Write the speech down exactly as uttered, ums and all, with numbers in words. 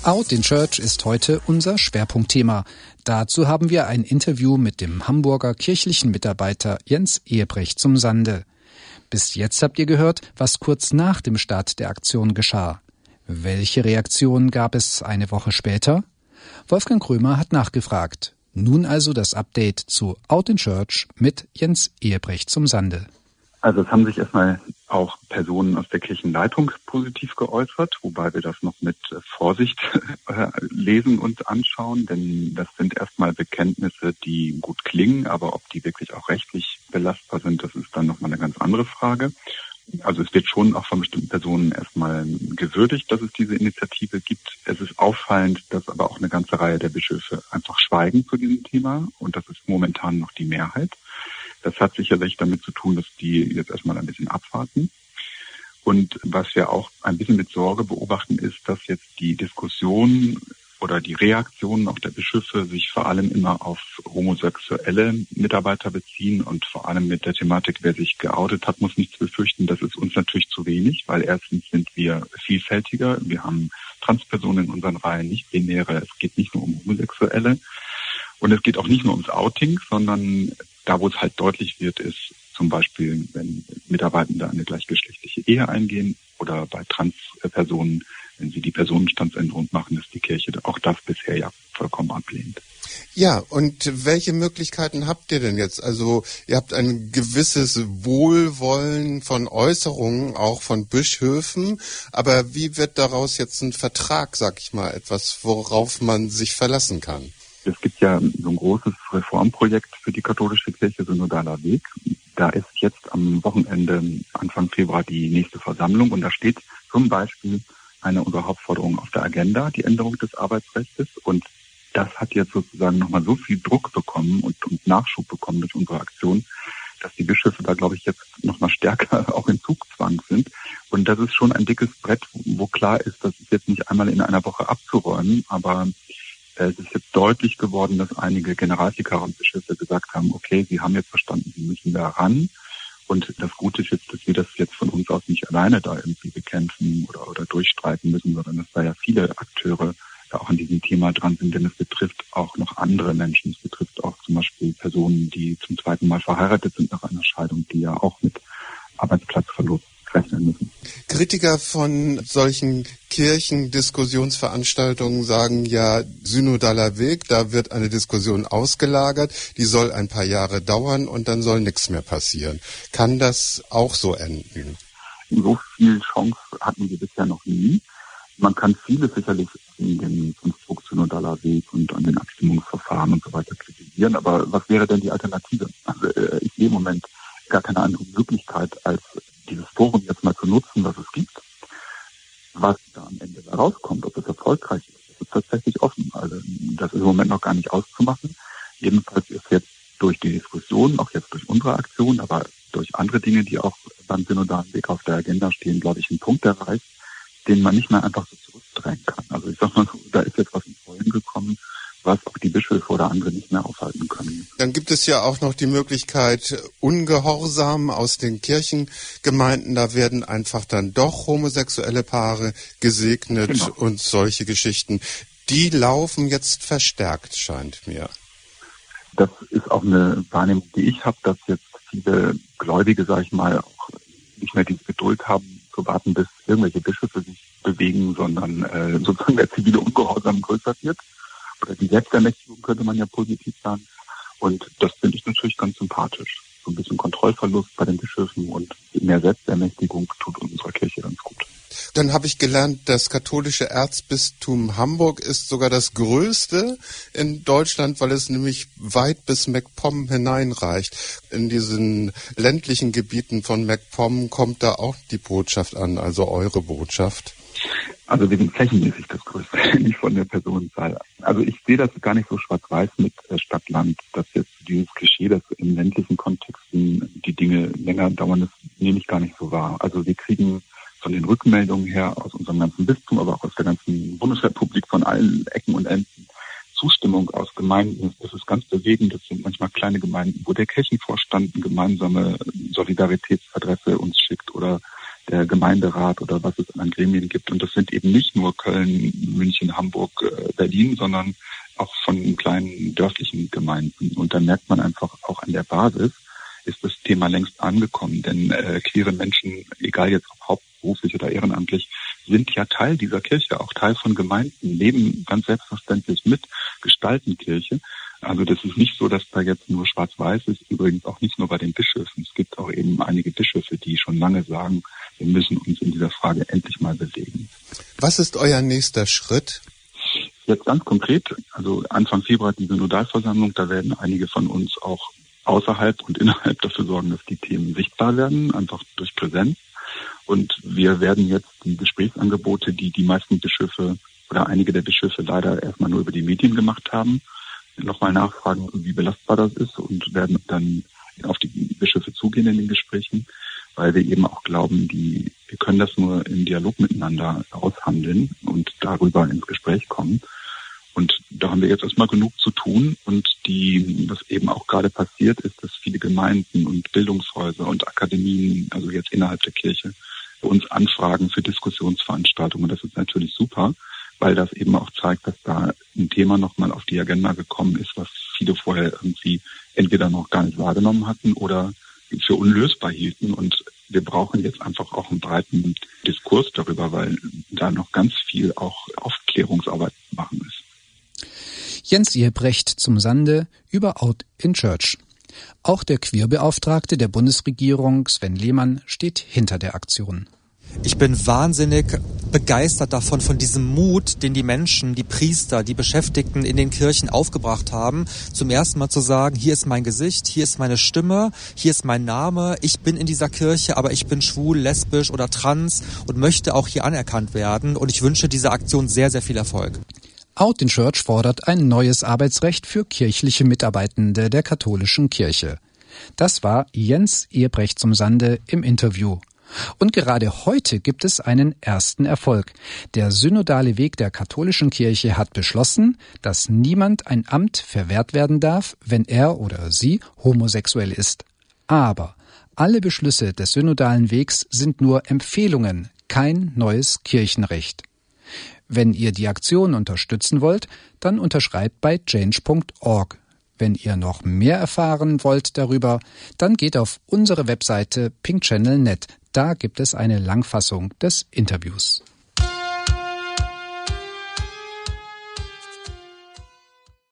Out in Church ist heute unser Schwerpunktthema. Dazu haben wir ein Interview mit dem Hamburger kirchlichen Mitarbeiter Jens Ehebrecht zum Sande. Bis jetzt habt ihr gehört, was kurz nach dem Start der Aktion geschah. Welche Reaktionen gab es eine Woche später? Wolfgang Krömer hat nachgefragt. Nun also das Update zu Out in Church mit Jens Ehebrecht zum Sande. Also es haben sich erstmal auch Personen aus der Kirchenleitung positiv geäußert, wobei wir das noch mit Vorsicht äh, lesen und anschauen, denn das sind erstmal Bekenntnisse, die gut klingen, aber ob die wirklich auch rechtlich belastbar sind, das ist dann nochmal eine ganz andere Frage. Also es wird schon auch von bestimmten Personen erstmal gewürdigt, dass es diese Initiative gibt. Es ist auffallend, dass aber auch eine ganze Reihe der Bischöfe einfach schweigen zu diesem Thema und das ist momentan noch die Mehrheit. Das hat sicherlich damit zu tun, dass die jetzt erstmal ein bisschen abwarten. Und was wir auch ein bisschen mit Sorge beobachten, ist, dass jetzt die Diskussion oder die Reaktionen auch der Bischöfe sich vor allem immer auf homosexuelle Mitarbeiter beziehen und vor allem mit der Thematik, wer sich geoutet hat, muss nichts befürchten. Das ist uns natürlich zu wenig, weil erstens sind wir vielfältiger. Wir haben Transpersonen in unseren Reihen, nicht-binäre. Es geht nicht nur um Homosexuelle. Und es geht auch nicht nur ums Outing, sondern da, wo es halt deutlich wird, ist zum Beispiel, wenn Mitarbeitende eine gleichgeschlechtliche Ehe eingehen oder bei Transpersonen, wenn sie die Personenstandsänderung machen, ist die Kirche auch das bisher ja vollkommen ablehnt. Ja, und welche Möglichkeiten habt ihr denn jetzt? Also ihr habt ein gewisses Wohlwollen von Äußerungen, auch von Bischöfen, aber wie wird daraus jetzt ein Vertrag, sag ich mal, etwas, worauf man sich verlassen kann? Es gibt ja so ein großes Reformprojekt für die katholische Kirche, Synodaler Weg. Da ist jetzt am Wochenende, Anfang Februar, die nächste Versammlung und da steht zum Beispiel eine unserer Hauptforderungen auf der Agenda, die Änderung des Arbeitsrechts. Und das hat jetzt sozusagen nochmal so viel Druck bekommen und, und Nachschub bekommen durch unsere Aktion, dass die Bischöfe da, glaube ich, jetzt nochmal stärker auch in Zugzwang sind. Und das ist schon ein dickes Brett, wo klar ist, das ist jetzt nicht einmal in einer Woche abzuräumen, aber es ist jetzt deutlich geworden, dass einige Generalvikare und Bischöfe gesagt haben, okay, sie haben jetzt verstanden, sie müssen da ran. Und das Gute ist jetzt, dass wir das jetzt von uns aus nicht alleine da irgendwie bekämpfen oder, oder durchstreiten müssen, sondern dass da ja viele Akteure da auch an diesem Thema dran sind, denn es betrifft auch noch andere Menschen. Es betrifft auch zum Beispiel Personen, die zum zweiten Mal verheiratet sind nach einer Scheidung, die ja auch mit Arbeitsplatzverlust rechnen müssen. Kritiker von solchen Kirchendiskussionsveranstaltungen sagen ja, synodaler Weg, da wird eine Diskussion ausgelagert, die soll ein paar Jahre dauern und dann soll nichts mehr passieren. Kann das auch so enden? So viel Chance hatten wir bisher noch nie. Man kann vieles sicherlich in dem Konstrukt synodaler Weg und an den Abstimmungsverfahren und so weiter kritisieren, aber was wäre denn die Alternative? Also ich sehe im Moment gar keine andere Möglichkeit, als dieses Forum jetzt mal zu nutzen, was es gibt. Was da am Ende da rauskommt, ob es erfolgreich ist, das ist tatsächlich offen. Also das ist im Moment noch gar nicht auszumachen. Jedenfalls ist jetzt durch die Diskussion, auch jetzt durch unsere Aktion, aber durch andere Dinge, die auch beim synodalen Weg auf der Agenda stehen, glaube ich, ein Punkt erreicht, den man nicht mehr einfach so zurückdrängen kann. Also ich sag mal so, da ist jetzt was ins Rollen gekommen, was auch die Bischöfe oder andere nicht mehr aufhalten können. Dann gibt es ja auch noch die Möglichkeit, Ungehorsam aus den Kirchengemeinden. Da werden einfach dann doch homosexuelle Paare gesegnet, genau, und solche Geschichten. Die laufen jetzt verstärkt, scheint mir. Das ist auch eine Wahrnehmung, die ich habe, dass jetzt viele Gläubige, sage ich mal, auch nicht mehr diese Geduld haben, zu warten, bis irgendwelche Bischöfe sich bewegen, sondern äh, sozusagen der zivile Ungehorsam größer wird. Oder die Selbstermächtigung könnte man ja positiv sagen. Und das finde ich natürlich ganz sympathisch. So ein bisschen Kontrollverlust bei den Bischöfen und mehr Selbstermächtigung tut unserer Kirche ganz gut. Dann habe ich gelernt, das katholische Erzbistum Hamburg ist sogar das größte in Deutschland, weil es nämlich weit bis MacPom hineinreicht. In diesen ländlichen Gebieten von MacPom kommt da auch die Botschaft an, also eure Botschaft. Also wir sind flächenmäßig das Größte, nicht von der Personenzahl. Also ich sehe das gar nicht so schwarz-weiß mit Stadt-Land, dass jetzt dieses Klischee, dass in ländlichen Kontexten die Dinge länger dauern, das nehme ich gar nicht so wahr. Also wir kriegen von den Rückmeldungen her aus unserem ganzen Bistum, aber auch aus der ganzen Bundesrepublik, von allen Ecken und Enden Zustimmung aus Gemeinden. Das ist ganz bewegend. Das sind manchmal kleine Gemeinden, wo der Kirchenvorstand eine gemeinsame Solidaritätsadresse uns schickt oder der Gemeinderat oder was es an Gremien gibt. Und das sind eben nicht nur Köln, München, Hamburg, Berlin, sondern auch von kleinen dörflichen Gemeinden. Und da merkt man einfach auch an der Basis, ist das Thema längst angekommen. Denn äh, queere Menschen, egal jetzt ob hauptberuflich oder ehrenamtlich, sind ja Teil dieser Kirche, auch Teil von Gemeinden, leben ganz selbstverständlich mit, gestalten Kirche. Also das ist nicht so, dass da jetzt nur schwarz-weiß ist, übrigens auch nicht nur bei den Bischöfen. Es gibt auch eben einige Bischöfe, die schon lange sagen, wir müssen uns in dieser Frage endlich mal bewegen. Was ist euer nächster Schritt? Jetzt ganz konkret, also Anfang Februar die Synodalversammlung, da werden einige von uns auch außerhalb und innerhalb dafür sorgen, dass die Themen sichtbar werden, einfach durch Präsenz. Und wir werden jetzt die Gesprächsangebote, die die meisten Bischöfe oder einige der Bischöfe leider erstmal nur über die Medien gemacht haben, nochmal nachfragen, wie belastbar das ist und werden dann auf die Bischöfe zugehen in den Gesprächen, weil wir eben auch glauben, die, wir können das nur im Dialog miteinander aushandeln und darüber ins Gespräch kommen. Und da haben wir jetzt erstmal genug zu tun. Und die, was eben auch gerade passiert, ist, dass viele Gemeinden und Bildungshäuser und Akademien, also jetzt innerhalb der Kirche, uns anfragen für Diskussionsveranstaltungen. Das ist natürlich super, weil das eben auch zeigt, dass da ein Thema nochmal auf die Agenda gekommen ist, was viele vorher irgendwie entweder noch gar nicht wahrgenommen hatten oder für unlösbar hielten. Und wir brauchen jetzt einfach auch einen breiten Diskurs darüber, weil da noch ganz viel auch Aufklärungsarbeit zu machen ist. Jens Ehebrecht zum Sande über Out in Church. Auch der Queerbeauftragte der Bundesregierung, Sven Lehmann, steht hinter der Aktion. Ich bin wahnsinnig begeistert davon, von diesem Mut, den die Menschen, die Priester, die Beschäftigten in den Kirchen aufgebracht haben, zum ersten Mal zu sagen, hier ist mein Gesicht, hier ist meine Stimme, hier ist mein Name, ich bin in dieser Kirche, aber ich bin schwul, lesbisch oder trans und möchte auch hier anerkannt werden. Und ich wünsche dieser Aktion sehr, sehr viel Erfolg. Out in Church fordert ein neues Arbeitsrecht für kirchliche Mitarbeitende der katholischen Kirche. Das war Jens Ehebrecht zum Sande im Interview. Und gerade heute gibt es einen ersten Erfolg. Der synodale Weg der katholischen Kirche hat beschlossen, dass niemand ein Amt verwehrt werden darf, wenn er oder sie homosexuell ist. Aber alle Beschlüsse des synodalen Wegs sind nur Empfehlungen, kein neues Kirchenrecht. Wenn ihr die Aktion unterstützen wollt, dann unterschreibt bei change punkt org. Wenn ihr noch mehr erfahren wollt darüber, dann geht auf unsere Webseite pink channel punkt net. Da gibt es eine Langfassung des Interviews.